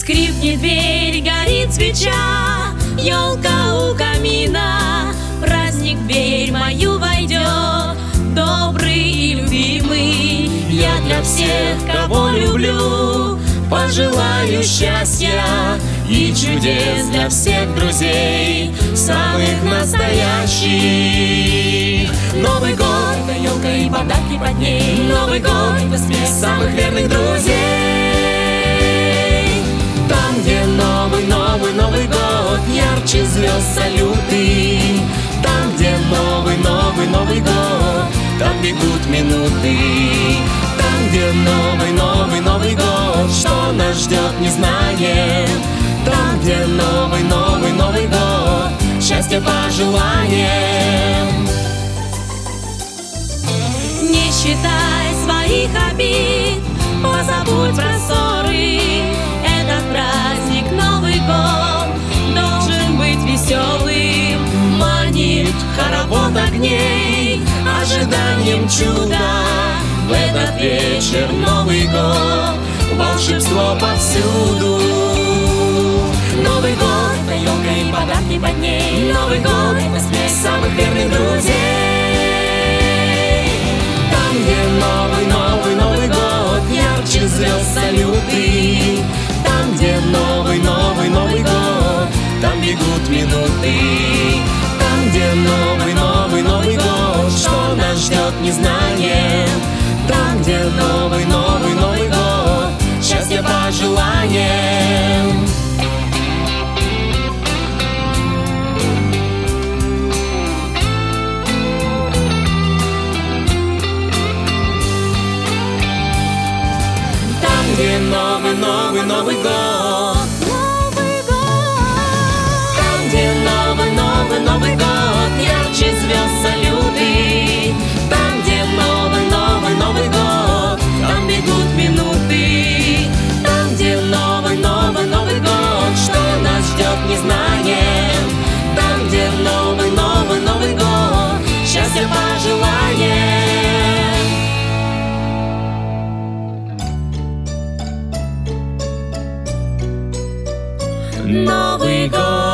Скрипнет дверь, горит свеча, елка у камина. Праздник в дверь мою войдет, добрый и любимый. Я для всех, кого люблю, пожелаю счастья и чудес для всех друзей, самых настоящих. Новый год, это елка и подарки под ней. Новый год, это смех самых верных друзей. Там, где новый, новый, Новый год, ярче звезд салюты. Там, где новый, новый, Новый год, там бегут минуты. Там, где новый, новый, Новый год, что нас ждет, не знаем. Там, где новый, новый, Новый год, счастья пожелаем. Не считай своих обид, позабудь про ссоры. Этот праздник, Новый год, должен быть веселым. Манит хоровод огней, ожиданием чуда. В этот вечер Новый год, волшебство повсюду. Новый год, это елка и подарки под ней. Новый год, это смех самых верных друзей. Там, где новый, новый, Новый год, ярче звезд салюты. Там, где новый, новый, Новый год, там бегут минуты. Там, где новый, новый, Новый год, что нас ждет, не знаем. Там, где новый, новый, Новый год, счастья пожелаем. Там, где новый, новый, Новый год, Новый год, там, где новый, новый, Новый год, ярче звезд салюты. Там, где новый, новый, Новый год, там бегут минуты. Там, где новый, новый, Новый год, что нас ждет, не знаем. Там, где новый, новый, Новый год, счастья пожелаем. Новый год.